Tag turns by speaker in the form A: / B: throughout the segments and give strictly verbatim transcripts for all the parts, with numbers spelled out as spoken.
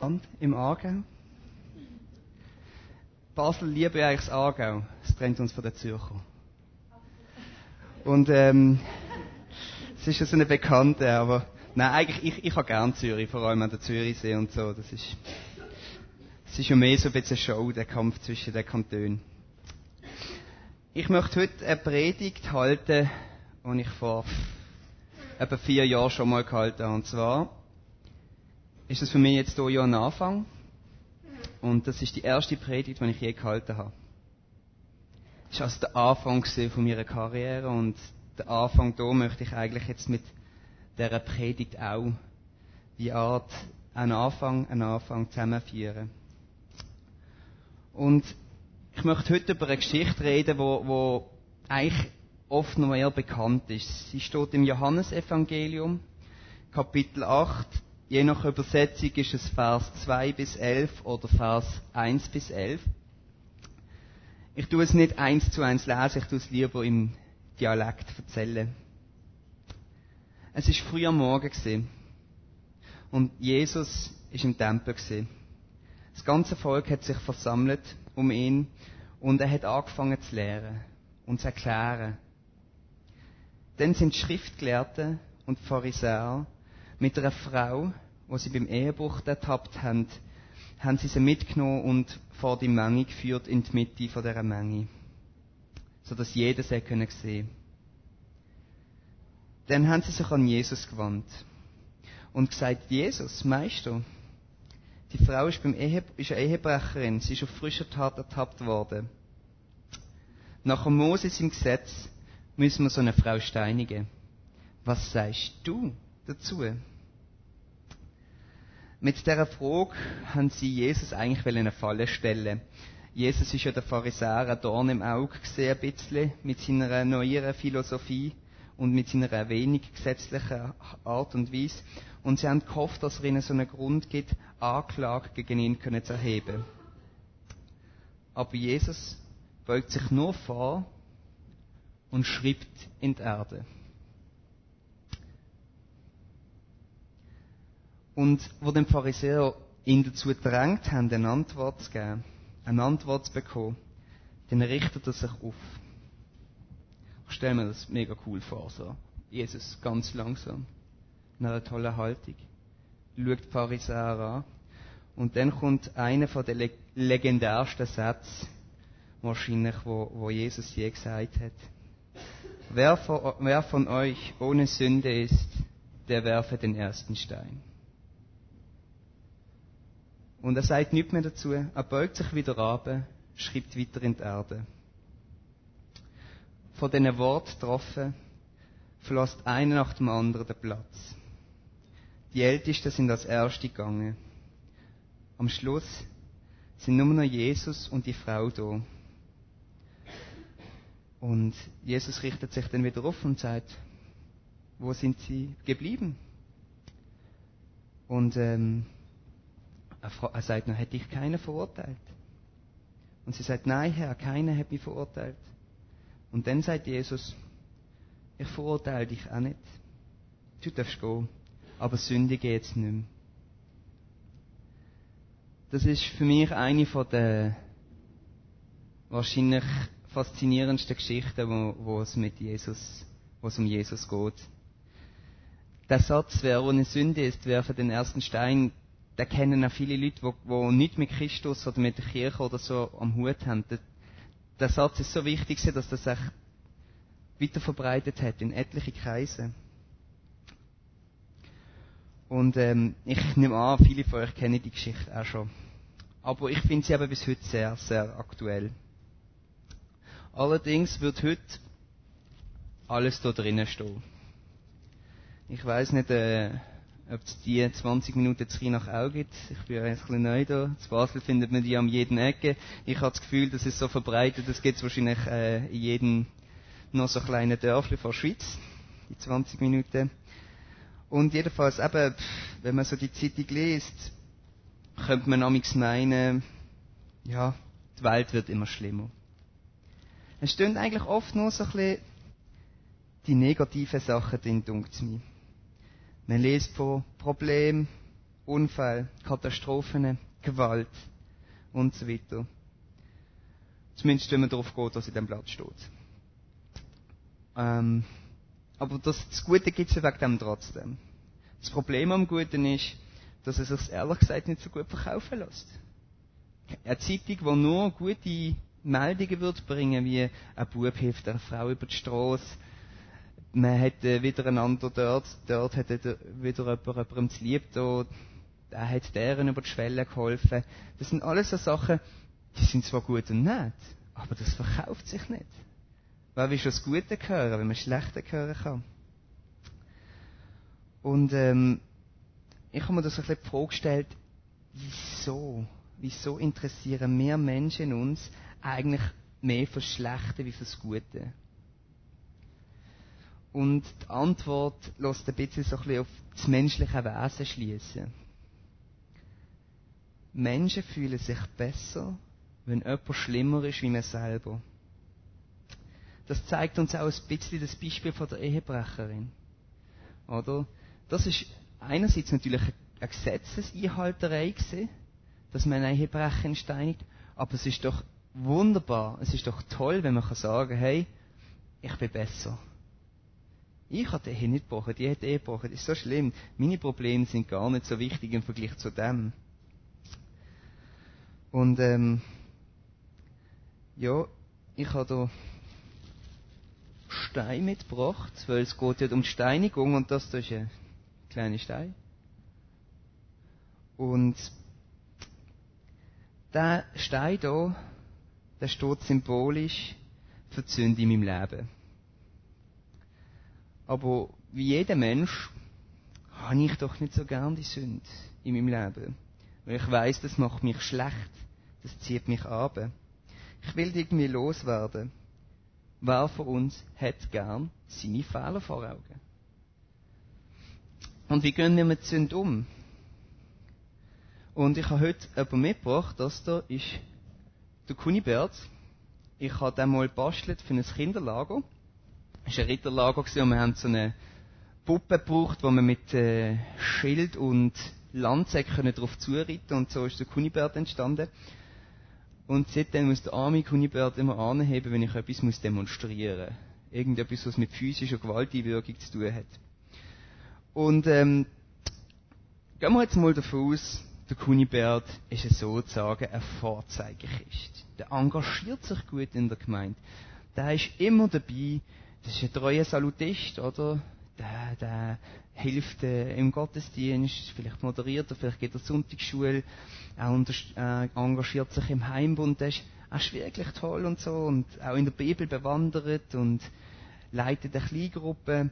A: bekannt im Aargau. Basel liebe eigentlich das Aargau. Es trennt uns von der Zürcher. Und ähm, es ist ja so eine Bekannte, aber nein, eigentlich, ich, ich habe gern Zürich, vor allem an der Zürichsee und so. Das ist, es ist ja mehr so ein bisschen eine Show, der Kampf zwischen den Kantonen. Ich möchte heute eine Predigt halten, die ich vor etwa vier Jahren schon mal gehalten habe. Und zwar ist das für mich jetzt hier ja ein Anfang. Und das ist die erste Predigt, die ich je gehalten habe. Das war also der Anfang von meiner Karriere und der Anfang da möchte ich eigentlich jetzt mit dieser Predigt auch die Art einen Anfang, einen Anfang zusammenführen. Und ich möchte heute über eine Geschichte reden, wo, wo eigentlich oft noch eher bekannt ist. Sie steht im Johannesevangelium, Kapitel acht. Je nach Übersetzung ist es Vers zwei bis elf oder Vers eins bis elf. Ich tue es nicht eins zu eins lesen, ich tue es lieber im Dialekt erzählen. Es ist früh am Morgen gewesen. Und Jesus ist im Tempel gewesen. Das ganze Volk hat sich versammelt um ihn und er hat angefangen zu lehren und zu erklären. Dann sind die Schriftgelehrten und die Pharisäer mit einer Frau, die sie beim Ehebruch ertappt haben, haben sie sie mitgenommen und vor die Menge geführt, in die Mitte von dieser Menge, sodass jeder sie sehen konnte. Dann haben sie sich an Jesus gewandt und gesagt: Jesus, Meister, die Frau ist, beim Ehe, ist eine Ehebrecherin, sie ist auf frischer Tat ertappt worden. Nach Moses im Gesetz müssen wir so eine Frau steinigen. Was sagst du dazu? Mit dieser Frage haben sie Jesus eigentlich eine Falle stellen. Jesus ist ja der Pharisäer ein Dorn im Auge gesehen, ein bisschen, mit seiner neueren Philosophie und mit seiner wenig gesetzlichen Art und Weise. Und sie haben gehofft, dass er ihnen so einen Grund gibt, Anklage gegen ihn zu erheben. Aber Jesus beugt sich nur vor und schreibt in die Erde. Und wo den Pharisäer ihn dazu gedrängt haben, eine Antwort zu geben, eine Antwort zu bekommen, dann richtet er sich auf. Ich stelle mir das mega cool vor, so. Jesus ganz langsam, in einer tollen Haltung, schaut die Pharisäer an und dann kommt einer von den leg- legendärsten Sätzen, wahrscheinlich, wo, wo Jesus je gesagt hat. Wer von, wer von euch ohne Sünde ist, der werfe den ersten Stein. Und er sagt nichts mehr dazu, er beugt sich wieder runter, schreibt weiter in die Erde. Von diesen Worten getroffen, verlässt einer nach dem anderen den Platz. Die Ältesten sind als Erste gegangen. Am Schluss sind nur noch Jesus und die Frau da. Und Jesus richtet sich dann wieder auf und sagt: Wo sind sie geblieben? Und ähm, er, fra- er sagt noch: Hätte ich keinen verurteilt? Und sie sagt: Nein, Herr, keiner hat mich verurteilt. Und dann sagt Jesus: Ich verurteile dich auch nicht. Du darfst gehen, aber sündige jetzt nicht mehr. Das ist für mich eine von der wahrscheinlich faszinierendsten Geschichten, wo, wo es mit Jesus, wo es um Jesus geht. Der Satz: Wer ohne Sünde ist, werfe den ersten Stein, den kennen auch viele Leute, die, die nichts mit Christus oder mit der Kirche oder so am Hut haben. Der, der Satz ist so wichtig, dass das sich weiter verbreitet hat in etliche Kreise. Und ähm, ich nehme an, viele von euch kennen die Geschichte auch schon. Aber ich finde sie eben bis heute sehr, sehr aktuell. Allerdings wird heute alles da drinnen stehen. Ich weiss nicht, äh, ob es die zwanzig Minuten zu nach Au gibt. Ich bin ein bisschen neu da. In Basel findet man die an jeden Ecke. Ich habe das Gefühl, das ist so verbreitet, das gibt es wahrscheinlich äh, in jedem noch so kleinen Dörfli von der Schweiz, die zwanzig Minuten. Und jedenfalls eben, wenn man so die Zeitung liest, könnte man amigs meinen, ja, die Welt wird immer schlimmer. Es stehen eigentlich oft nur so ein bisschen die negativen Sachen drin, dunkt es mir. Man liest von Problemen, Unfälle, Katastrophen, Gewalt und so weiter. Zumindest wenn man darauf geht, was in dem Blatt steht. Ähm, aber das, das Gute gibt es wegen dem trotzdem. Das Problem am Guten ist, dass es sich ehrlich gesagt nicht so gut verkaufen lässt. Eine Zeitung, die nur gute Meldungen wird bringen, wie ein Bub hilft einer Frau über die Straße, man hat äh, wieder einander dort, dort hat er wieder jemand, jemandem zu lieb da, der hat deren über die Schwelle geholfen. Das sind alles so Sachen, die sind zwar gut und nett, aber das verkauft sich nicht. Weil wir schon das Gute hören, wenn man das Schlechte hören kann. Und ähm, ich habe mir das ein bisschen die Frage gestellt, wieso? Wieso interessieren mehr Menschen uns eigentlich mehr fürs Schlechte wie fürs Gute? Und die Antwort lässt ein bisschen so ein bisschen auf das menschliche Wesen schließen. Menschen fühlen sich besser, wenn jemand schlimmer ist wie man selber. Das zeigt uns auch ein bisschen das Beispiel von der Ehebrecherin. Oder? Das ist einerseits natürlich eine Gesetzeseinhalterei gewesen, dass man einen Ehebrecher steinigt, aber es ist doch wunderbar, es ist doch toll, wenn man kann sagen, hey, ich bin besser. Ich habe die Ehe nicht gebrochen, die hat die Ehe gebrochen, das ist so schlimm. Meine Probleme sind gar nicht so wichtig im Vergleich zu dem. Und ähm, ja, ich habe da Stein mitgebracht, weil es geht ja um die Steinigung und das, das ist ein kleiner Stein. Und der Stein hier, der steht symbolisch für die Sünde in meinem Leben. Aber wie jeder Mensch habe ich doch nicht so gern die Sünde in meinem Leben. Weil ich weiss, das macht mich schlecht, das zieht mich ab. Ich will irgendwie loswerden. Wer von uns hat gern seine Fehler vor Augen? Und wie gehen wir mit der Sünde um? Und ich habe heute jemanden mitgebracht, das da ist der Kunibert. Ich habe den mal gebastelt für ein Kinderlager. Es war ein Ritterlager und wir haben so eine Puppe gebraucht, wo man mit äh, Schild und Lanze darauf zureiten und so ist der Kunibert entstanden. Und seitdem muss der arme Kunibert immer anheben, wenn ich etwas muss demonstrieren muss. Irgendetwas, was mit physischer Gewalteinwirkung zu tun hat. Und ähm, gehen wir jetzt mal davon aus, der Kunibert ist sozusagen eine Vorzeigekiste. Der engagiert sich gut in der Gemeinde. Der ist immer dabei. Das ist ein treuer Salutist, oder? Der, der hilft äh, im Gottesdienst, vielleicht moderiert er, vielleicht geht er zur Sonntagsschule, er äh, engagiert sich im Heimbund, der ist, er ist wirklich toll und so und auch in der Bibel bewandert und leitet eine Kleingruppe.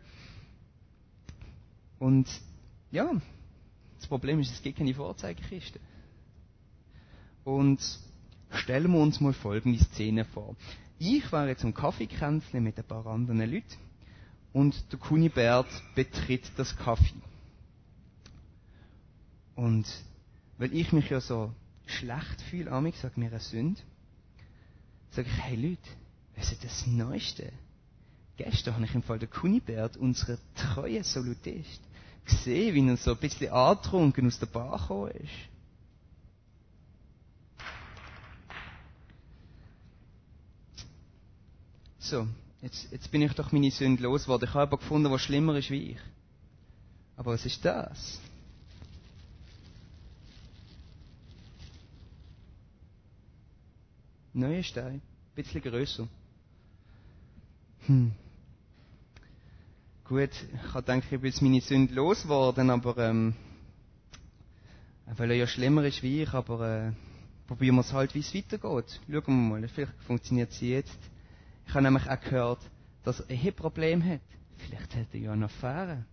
A: Und ja, das Problem ist, es gibt keine Vorzeigekiste. Und stellen wir uns mal folgende Szene vor. Ich war jetzt am Kaffeekränzchen mit ein paar anderen Leuten und der Kunibert betritt das Kaffee. Und weil ich mich ja so schlecht fühle, amig sagt mir eine Sünde, sage ich, hey Leute, was ist das Neueste? Gestern habe ich im Fall den Kunibert, unseren treuen Salutist, gesehen, wie er so ein bisschen angetrunken aus der Bar gekommen ist. So, jetzt, jetzt bin ich doch meine Sünde losgeworden. Ich habe aber gefunden, was schlimmer ist wie ich. Aber was ist das? Neuer Stein, ein bisschen grösser. Hm. Gut, ich habe gedacht, ich bin jetzt meine Sünde losgeworden, aber ähm, weil er ja schlimmer ist wie ich, aber äh, probieren wir es halt, wie es weitergeht. Schauen wir mal, vielleicht funktioniert es jetzt. Ich habe nämlich auch gehört, dass er ein Problem hat. Vielleicht hat er ja eine Affäre.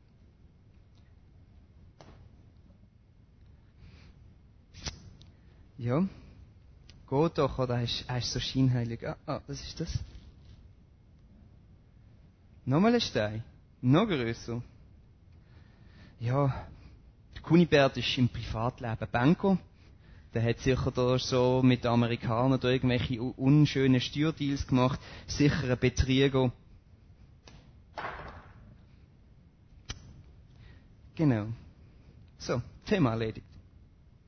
A: Ja, geht doch, oder? Er ist, er ist so scheinheilig. Ah, ah, was ist das? Nochmal ein Stein. Noch grösser. Ja, der Kunibert ist im Privatleben Banker. Der hat sicher da so mit den Amerikanern da irgendwelche unschönen Steuerdeals gemacht. Sicher ein Betrüger. Genau. So, Thema erledigt.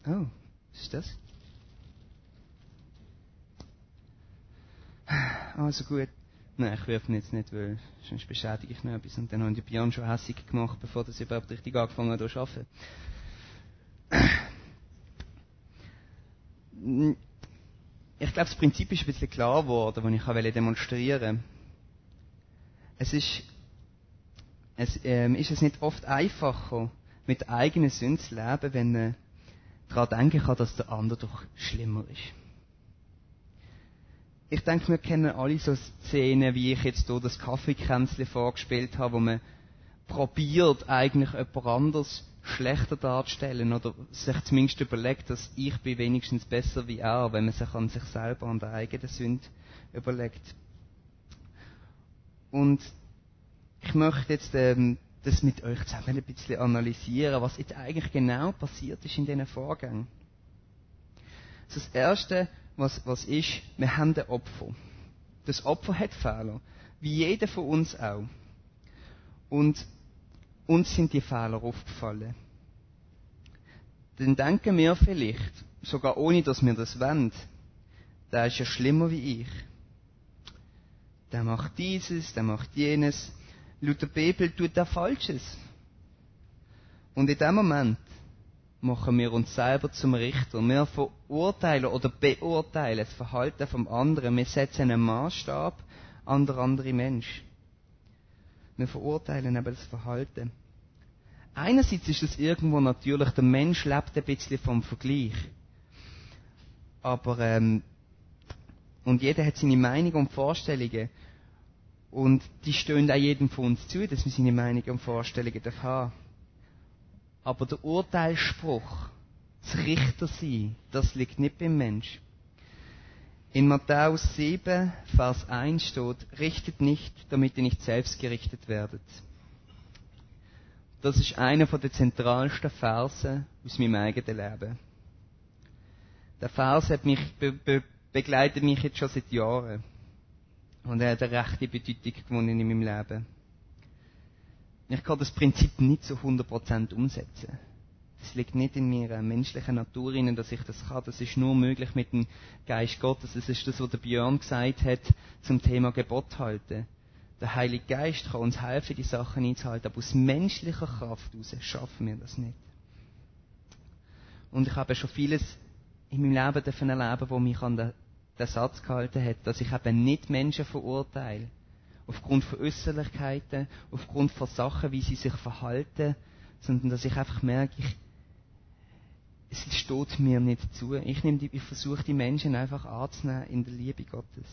A: Oh, was ist das? Also gut. Nein, ich werfe ihn jetzt nicht, weil sonst beschädige ich noch etwas. Und dann haben die Björn schon hässig gemacht, bevor das überhaupt richtig angefangen hat zu arbeiten. Ich glaube, das Prinzip ist ein bisschen klar geworden, das ich demonstrieren wollte. Es ist, es, ähm, ist es nicht oft einfacher, mit der eigenen Sünde zu leben, wenn man daran denken kann, dass der andere doch schlimmer ist. Ich denke, wir kennen alle so Szenen, wie ich jetzt hier das Kaffeekränzchen vorgespielt habe, wo man probiert, eigentlich jemand anderes schlechter darzustellen oder sich zumindest überlegt, dass ich bin wenigstens besser wie er, wenn man sich an sich selber, an der eigenen Sünde überlegt. Und ich möchte jetzt ähm, das mit euch zusammen ein bisschen analysieren, was jetzt eigentlich genau passiert ist in diesen Vorgängen. Also das Erste, was, was ist, wir haben ein Opfer. Das Opfer hat Fehler, wie jeder von uns auch. Und uns sind die Fehler aufgefallen. Dann denken wir vielleicht, sogar ohne dass wir das wollen, der ist ja schlimmer wie ich. Der macht dieses, der macht jenes. Laut der Bibel tut er Falsches. Und in dem Moment machen wir uns selber zum Richter. Wir verurteilen oder beurteilen das Verhalten vom anderen. Wir setzen einen Maßstab an den anderen Mensch. Wir verurteilen eben das Verhalten. Einerseits ist es irgendwo natürlich, der Mensch lebt ein bisschen vom Vergleich. Aber, ähm, und jeder hat seine Meinung und Vorstellungen. Und die stehen auch jedem von uns zu, dass wir seine Meinung und Vorstellungen haben. Aber der Urteilsspruch, das Richtersein, das liegt nicht beim Mensch. In Matthäus sieben, Vers eins steht, richtet nicht, damit ihr nicht selbst gerichtet werdet. Das ist einer der zentralsten Verse aus meinem eigenen Leben. Der Vers hat mich, be, be, begleitet mich jetzt schon seit Jahren. Und er hat eine rechte Bedeutung gewonnen in meinem Leben. Ich kann das Prinzip nicht zu hundert Prozent umsetzen. Das liegt nicht in meiner menschlichen Natur hinein, dass ich das kann. Das ist nur möglich mit dem Geist Gottes. Das ist das, was der Björn gesagt hat zum Thema Gebot halten. Der Heilige Geist kann uns helfen, die Sachen einzuhalten, aber aus menschlicher Kraft heraus schaffen wir das nicht. Und ich habe schon vieles in meinem Leben dürfen erleben, wo mich an den, den Satz gehalten hat, dass ich eben nicht Menschen verurteile. Aufgrund von Äußerlichkeiten, aufgrund von Sachen, wie sie sich verhalten, sondern dass ich einfach merke, ich, es steht mir nicht zu. Ich, nehme die, ich versuche die Menschen einfach anzunehmen in der Liebe Gottes.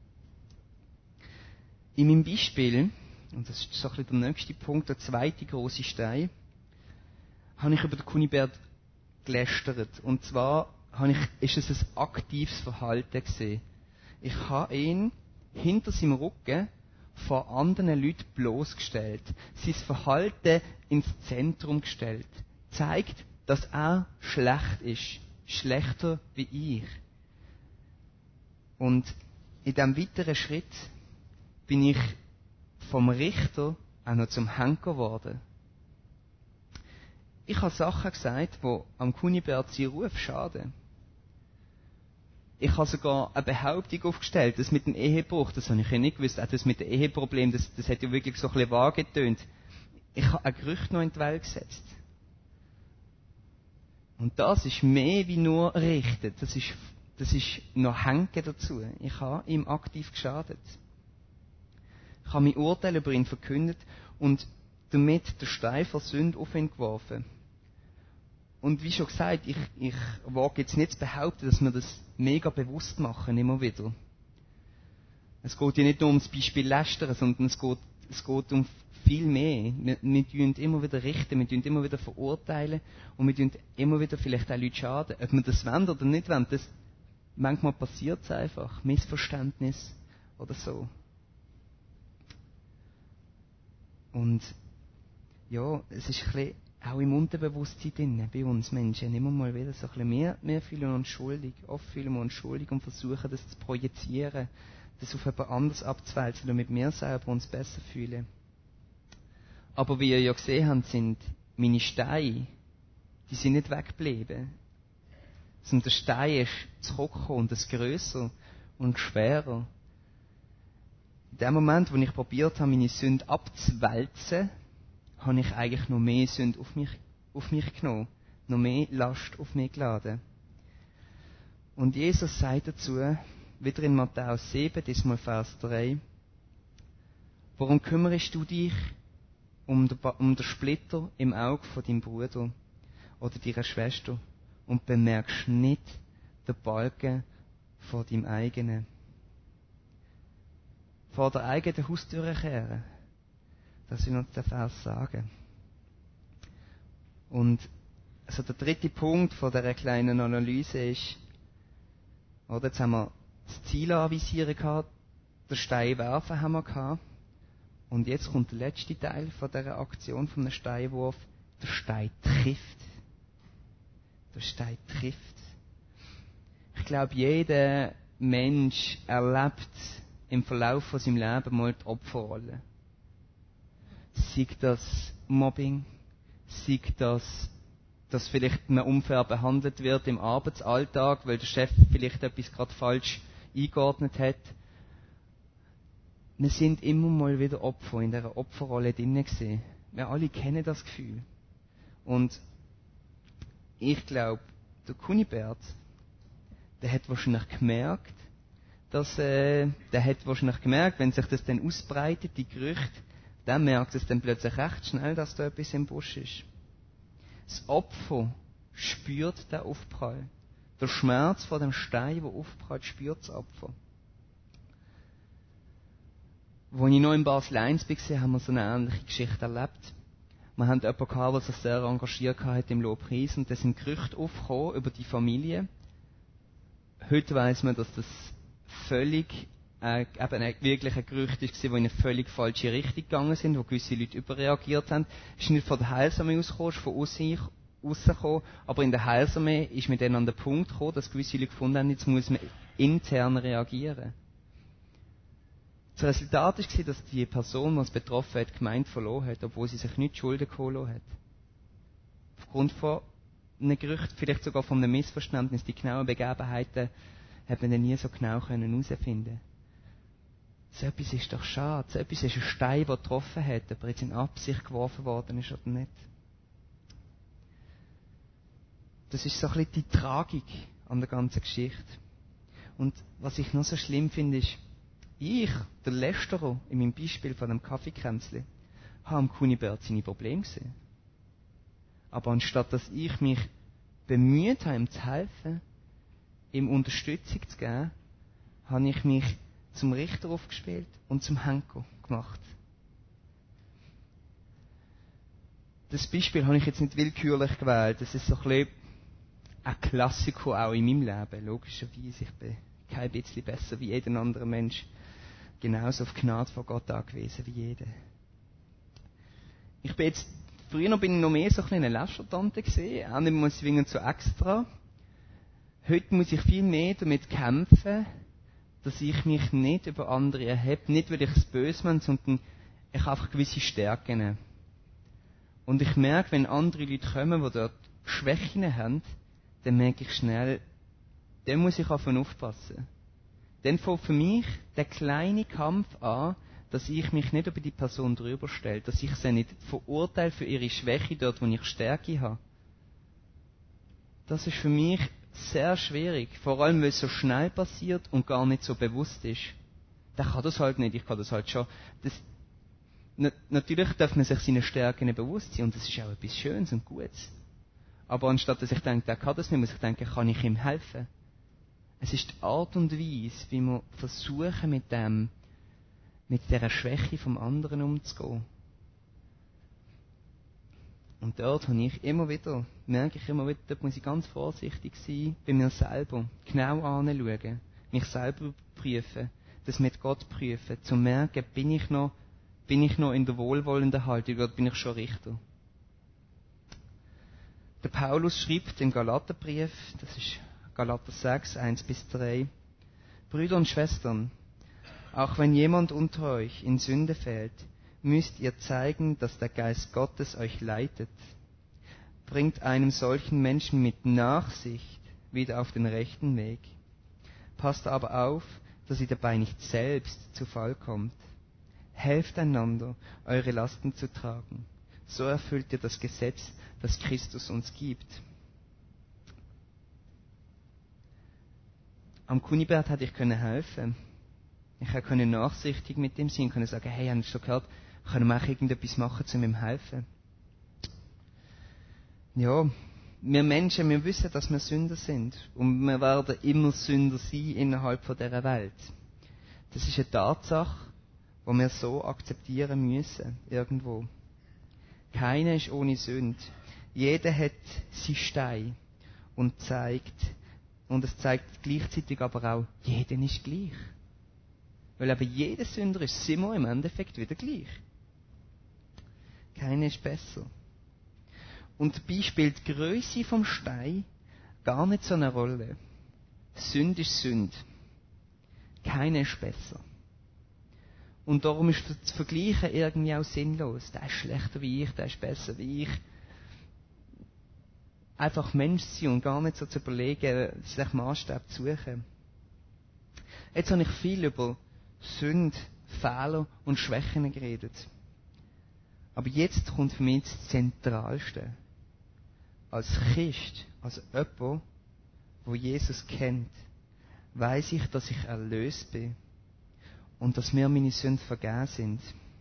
A: In meinem Beispiel, und das ist so ein bisschen der nächste Punkt, der zweite große Stein, habe ich über den Kunibert gelästert. Und zwar habe ich, ist es ein aktives Verhalten gesehen. Ich habe ihn hinter seinem Rücken vor anderen Leuten bloßgestellt, sein Verhalten ins Zentrum gestellt, zeigt, dass er schlecht ist, schlechter wie ich. Und in diesem weiteren Schritt bin ich vom Richter auch noch zum Henker geworden. Ich habe Sachen gesagt, die am Kunibert seinen Ruf schaden. Ich habe sogar eine Behauptung aufgestellt, das mit dem Ehebruch, das habe ich ja nicht gewusst, auch das mit dem Eheproblem, das, das hat ja wirklich so ein bisschen vage getönt. Ich habe ein Gerücht noch in die Welt gesetzt. Und das ist mehr wie nur richten, das ist, das ist noch Hängen dazu. Ich habe ihm aktiv geschadet. Ich habe mein Urteil über ihn verkündet und damit den Stein der Sünde auf ihn geworfen. Und wie schon gesagt, ich, ich wage jetzt nicht zu behaupten, dass wir das mega bewusst machen, immer wieder. Es geht ja nicht nur um das Beispiel Lästern, sondern es geht, es geht um viel mehr. Wir, wir tun immer wieder richten, wir tun immer wieder verurteilen und wir tun immer wieder vielleicht auch Leute schaden. Ob wir das wollen oder nicht wollen, das, manchmal passiert es einfach. Missverständnis oder so. Und ja, es ist ein bisschen auch im Unterbewusstsein drin, bei uns Menschen, immer mal wieder so ein bisschen, wir, wir fühlen uns schuldig, oft fühlen wir uns schuldig und versuchen das zu projizieren, das auf jemand anderes abzuwälzen, damit wir selber uns besser fühlen. Aber wie ihr ja gesehen habt, sind meine Steine, die sind nicht weggeblieben. um den Stein zurückzukommen und es grösser und schwerer. In dem Moment, wo ich probiert habe, meine Sünde abzuwälzen, habe ich eigentlich noch mehr Sünde auf mich, auf mich genommen, noch mehr Last auf mich geladen. Und Jesus sagt dazu, wieder in Matthäus sieben, diesmal Vers drei, warum kümmerst du dich um den, um den Splitter im Auge von deinem Bruder oder deiner Schwester und bemerkst nicht den Balken von deinem eigenen? Vor der eigenen Haustür kehren. Das will uns der Vers sagen. Und also der dritte Punkt von dieser kleinen Analyse ist, oder, jetzt haben wir das Ziel anvisieren gehabt, den Stein werfen haben wir gehabt. Und jetzt kommt der letzte Teil von dieser Aktion, von einem Steinwurf. Der Stein trifft. Der Stein trifft. Ich glaube, jeder Mensch erlebt im Verlauf von seinem Leben mal die Opferrolle. Sei das Mobbing, sei das, dass vielleicht man unfair behandelt wird im Arbeitsalltag, weil der Chef vielleicht etwas gerade falsch eingeordnet hat. Wir sind immer mal wieder Opfer in dieser Opferrolle drinnen gewesen. Wir alle kennen das Gefühl. Und ich glaube, der Kunibert, der hat wahrscheinlich gemerkt, dass, äh, der hat wahrscheinlich gemerkt, wenn sich das dann ausbreitet, die Gerüchte, der merkt es dann plötzlich recht schnell, dass da etwas im Busch ist. Das Opfer spürt den Aufprall. Der Schmerz von dem Stein, der aufprallt, spürt das Opfer. Als ich noch in Basel eins war, haben wir so eine ähnliche Geschichte erlebt. Wir hatten jemanden gehabt, der sich sehr engagiert hat im Lobpreis, und da sind Gerüchte aufgekommen über die Familie. Heute weiss man, dass das völlig äh, eben wirklich ein Gerücht war, das in eine völlig falsche Richtung gegangen sind, wo gewisse Leute überreagiert haben. Es ist nicht von der Heilsarmee ausgekommen, es ist von außen rausgekommen, aber in der Heilsarmee ist man dann an den Punkt gekommen, dass gewisse Leute gefunden haben, jetzt muss man intern reagieren. Das Resultat war, dass die Person, die es betroffen hat, die Gemeinde verloren hat, obwohl sie sich nicht Schulden geholt hat. Aufgrund von einem Gerücht, vielleicht sogar von einem Missverständnis, die genauen Begebenheiten hat man dann nie so genau herausfinden können. So etwas ist doch schade. So etwas ist ein Stein, der getroffen hat, aber jetzt in Absicht geworfen worden ist oder nicht. Das ist so ein bisschen die Tragik an der ganzen Geschichte. Und was ich noch so schlimm finde, ist, ich, der Lästerer, in meinem Beispiel von dem Kaffeekränzli, habe am Kunibert seine Probleme gesehen. Aber anstatt dass ich mich bemüht habe, ihm zu helfen, ihm Unterstützung zu geben, habe ich mich zum Richter aufgespielt und zum Henker gemacht. Das Beispiel habe ich jetzt nicht willkürlich gewählt. Das ist so ein bisschen ein Klassiker auch in meinem Leben. Logischerweise, ich bin kein bisschen besser wie jeder andere Mensch. Genauso auf Gnade von Gott angewiesen wie jeder. Ich bin jetzt, früher bin ich noch mehr so eine Lästertante gesehen, auch nicht mehr zwingend so extra. Heute muss ich viel mehr damit kämpfen, dass ich mich nicht über andere erhebe, nicht weil ich es böse meine, sondern ich habe einfach gewisse Stärken. Und ich merke, wenn andere Leute kommen, die dort Schwächen haben, dann merke ich schnell, dann muss ich davon aufpassen. Dann fängt für mich der kleine Kampf an, dass ich mich nicht über die Person drüber stelle, dass ich sie nicht verurteile für ihre Schwäche dort, wo ich Stärke habe. Das ist für mich sehr schwierig, vor allem weil es so schnell passiert und gar nicht so bewusst ist. Der kann das halt nicht, ich kann das halt schon. Das, na, natürlich darf man sich seine Stärken bewusst sein und das ist auch etwas Schönes und Gutes. Aber anstatt dass ich denke, der kann das nicht, muss ich denken, kann ich ihm helfen? Es ist die Art und Weise, wie wir versuchen, mit dem, mit dieser Schwäche vom anderen umzugehen. Und dort habe ich immer wieder, merke ich immer wieder, dort muss ich ganz vorsichtig sein, bei mir selber, genau anschauen, mich selber prüfen, das mit Gott prüfen, zu merken, bin ich noch, bin ich noch in der wohlwollenden Haltung oder bin ich schon Richter? Der Paulus schreibt im Galaterbrief, das ist Galater sechs, eins bis drei, Brüder und Schwestern, auch wenn jemand unter euch in Sünde fällt, müsst ihr zeigen, dass der Geist Gottes euch leitet. Bringt einem solchen Menschen mit Nachsicht wieder auf den rechten Weg. Passt aber auf, dass ihr dabei nicht selbst zu Fall kommt. Helft einander, eure Lasten zu tragen. So erfüllt ihr das Gesetz, das Christus uns gibt. Am Kunibert hätte ich können helfen. Ich hätte nachsichtig mit ihm sein können, sagen, hey, hast du schon gehört, können wir auch irgendetwas machen, um ihm zu helfen? Ja, wir Menschen, wir wissen, dass wir Sünder sind. Und wir werden immer Sünder sein innerhalb von dieser Welt. Das ist eine Tatsache, die wir so akzeptieren müssen, irgendwo. Keiner ist ohne Sünde. Jeder hat seinen Stein und zeigt, und es zeigt gleichzeitig aber auch, jeder ist gleich. Weil eben jeder Sünder ist, sind wir im Endeffekt wieder gleich. Keiner ist besser. Und dabei spielt die Grösse vom Stein gar nicht so eine Rolle. Sünde ist Sünde. Keiner ist besser. Und darum ist das Vergleichen irgendwie auch sinnlos. Der ist schlechter wie ich, der ist besser wie ich. Einfach Mensch sein und gar nicht so zu überlegen, sich Maßstab zu suchen. Jetzt habe ich viel über Sünde, Fehler und Schwächen geredet. Aber jetzt kommt für mich das Zentralste. Als Christ, als jemand, der Jesus kennt, weiss ich, dass ich erlöst bin und dass mir meine Sünden vergeben sind.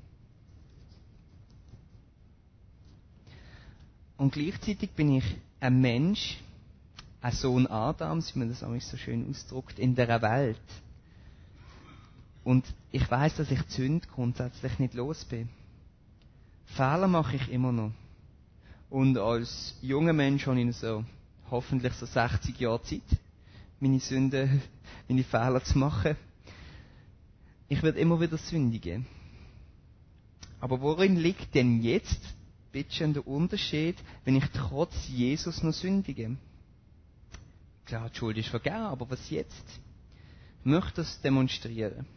A: Und gleichzeitig bin ich ein Mensch, ein Sohn Adams, wie man das auch so schön ausdrückt, in dieser Welt. Und ich weiss, dass ich die Sünde grundsätzlich nicht los bin. Fehler mache ich immer noch. Und als junger Mensch habe ich so, hoffentlich so sechzig Jahre Zeit, meine Sünden, meine Fehler zu machen. Ich werde immer wieder sündigen. Aber worin liegt denn jetzt, bitte schön, der Unterschied, wenn ich trotz Jesus noch sündige? Klar, die Schuld ist vergeben, aber was jetzt? Ich möchte das demonstrieren.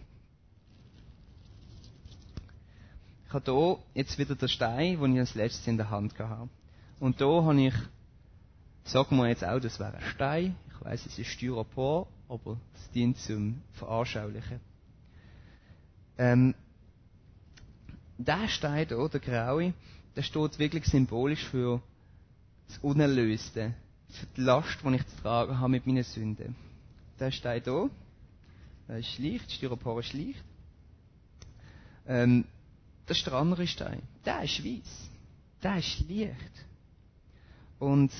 A: Ich habe hier jetzt wieder den Stein, den ich als letztes in der Hand hatte. Und hier habe ich, sagen wir jetzt auch, das wäre ein Stein. Ich weiss, es ist Styropor, aber es dient zum Veranschaulichen. Ähm, der Stein hier, der graue, der steht wirklich symbolisch für das Unerlöste, für die Last, die ich zu tragen habe mit meinen Sünden. Der Stein hier, der ist leicht, Styropor ist leicht. Ähm, das ist der andere Stein. Der ist weiss. Der ist leicht. Und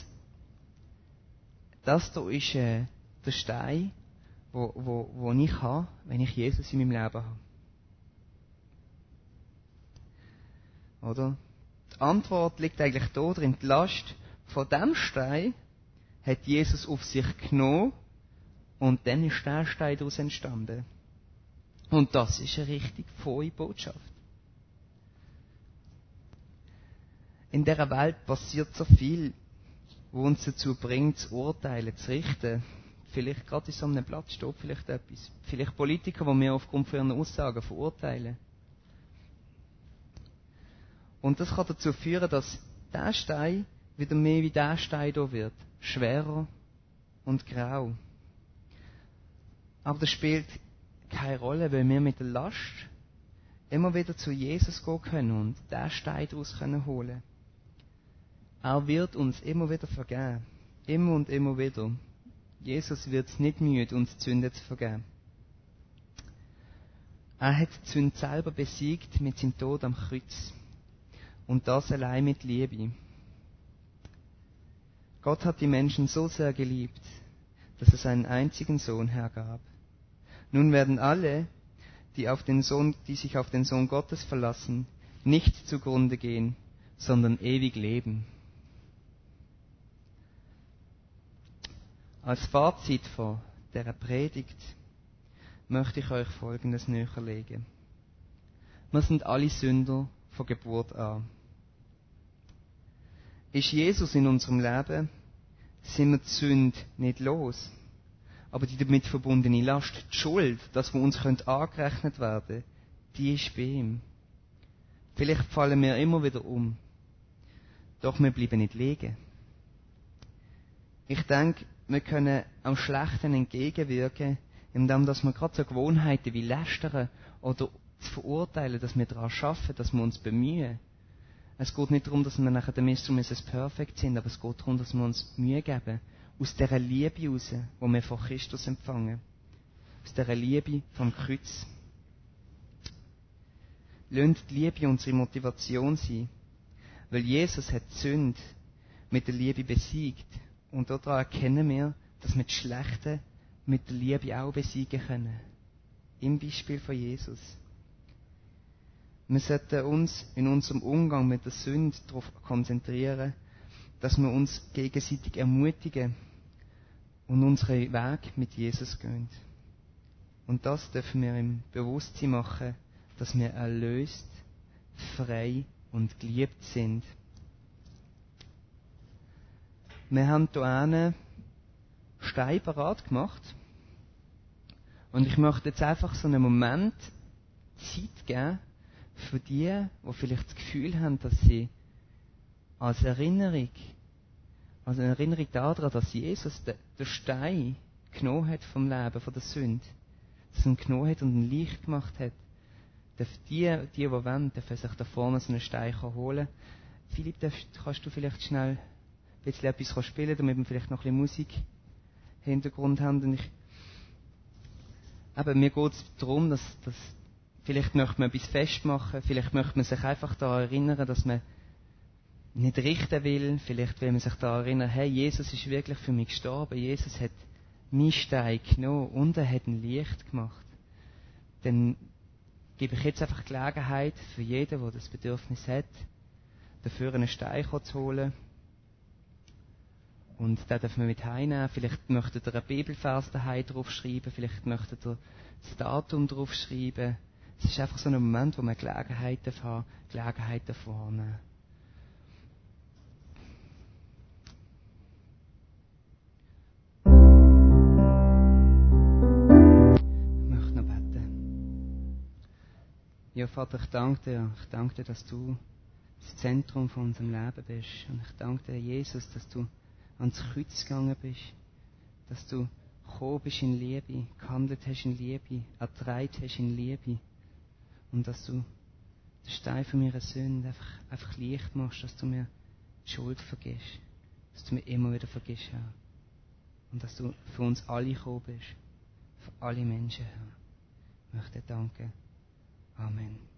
A: das hier ist äh, der Stein, wo, wo, wo ich habe, wenn ich Jesus in meinem Leben habe. Oder? Die Antwort liegt eigentlich da drin. Die Last von diesem Stein hat Jesus auf sich genommen und dann ist der Stein daraus entstanden. Und das ist eine richtig frohe Botschaft. In dieser Welt passiert so viel, wo uns dazu bringt, zu urteilen, zu richten. Vielleicht gerade in so einem Blatt steht vielleicht etwas. Vielleicht Politiker, die wir aufgrund von ihren Aussagen verurteilen. Und das kann dazu führen, dass der Stein wieder mehr wie der Stein hier wird. Schwerer und grau. Aber das spielt keine Rolle, weil wir mit der Last immer wieder zu Jesus gehen können und den Stein daraus können holen. Er wird uns immer wieder vergeben. Immer und immer wieder. Jesus wird es nicht müde, uns die Sünde zu vergeben. Er hat die Sünde selber besiegt mit seinem Tod am Kreuz. Und das allein mit Liebe. Gott hat die Menschen so sehr geliebt, dass er seinen einzigen Sohn hergab. Nun werden alle, die, auf den Sohn, die sich auf den Sohn Gottes verlassen, nicht zugrunde gehen, sondern ewig leben. Als Fazit von dieser Predigt möchte ich euch Folgendes näherlegen. Wir sind alle Sünder von Geburt an. Ist Jesus in unserem Leben, sind wir die Sünde nicht los. Aber die damit verbundene Last, die Schuld, das, was uns angerechnet werden könnte, die ist bei ihm. Vielleicht fallen wir immer wieder um. Doch wir bleiben nicht liegen. Ich denke, wir können am Schlechten entgegenwirken, indem dass wir gerade so Gewohnheiten wie Lästern oder zu verurteilen, dass wir daran arbeiten, dass wir uns bemühen. Es geht nicht darum, dass wir nachher der Mister und Misses Perfect sind, aber es geht darum, dass wir uns Mühe geben, aus dieser Liebe heraus, die wir von Christus empfangen. Aus dieser Liebe vom Kreuz. Lasst die Liebe unsere Motivation sein, weil Jesus hat die Sünde mit der Liebe besiegt. Und daran erkennen wir, dass wir das Schlechte mit der Liebe auch besiegen können. Im Beispiel von Jesus. Wir sollten uns in unserem Umgang mit der Sünde darauf konzentrieren, dass wir uns gegenseitig ermutigen und unseren Weg mit Jesus gehen. Und das dürfen wir im Bewusstsein machen, dass wir erlöst, frei und geliebt sind. Wir haben hier einen Stein parat gemacht. Und ich möchte jetzt einfach so einen Moment Zeit geben für die, die vielleicht das Gefühl haben, dass sie als Erinnerung, als eine Erinnerung daran, dass Jesus den Stein genommen hat vom Leben, von der Sünde, dass er ihn genommen hat und ein Licht gemacht hat. Die, die, die wollen, dürfen sich da vorne so einen Stein holen. Philipp, darfst, kannst du vielleicht schnell ein bisschen etwas spielen, damit wir vielleicht noch ein bisschen Musik im Hintergrund haben. Und ich, aber mir geht es darum, dass, dass vielleicht möchte man etwas festmachen, vielleicht möchte man sich einfach daran erinnern, dass man nicht richten will, vielleicht will man sich daran erinnern, hey, Jesus ist wirklich für mich gestorben, Jesus hat meinen Stein genommen und er hat ein Licht gemacht. Dann gebe ich jetzt einfach Gelegenheit für jeden, der das Bedürfnis hat, dafür einen Stein zu holen. Und den dürfen wir mit heimnehmen. Vielleicht möchtet ihr einen Bibelvers daheim draufschreiben, vielleicht möchtet ihr das Datum draufschreiben. Es ist einfach so ein Moment, wo man Gelegenheit haben, Gelegenheit davor nehmen. Ich möchte noch beten. Ja, Vater, ich danke dir. Ich danke dir, dass du das Zentrum von unserem Leben bist. Und ich danke dir, Jesus, dass du ans Kreuz gegangen bist, dass du gekommen bist in Liebe, gehandelt hast in Liebe, ertragen hast in Liebe und dass du den Stein von meiner Sünde einfach, einfach leicht machst, dass du mir die Schuld vergisst, dass du mir immer wieder vergisst, Herr. Und dass du für uns alle gekommen bist, für alle Menschen, Herr. Ich möchte dir danken. Amen.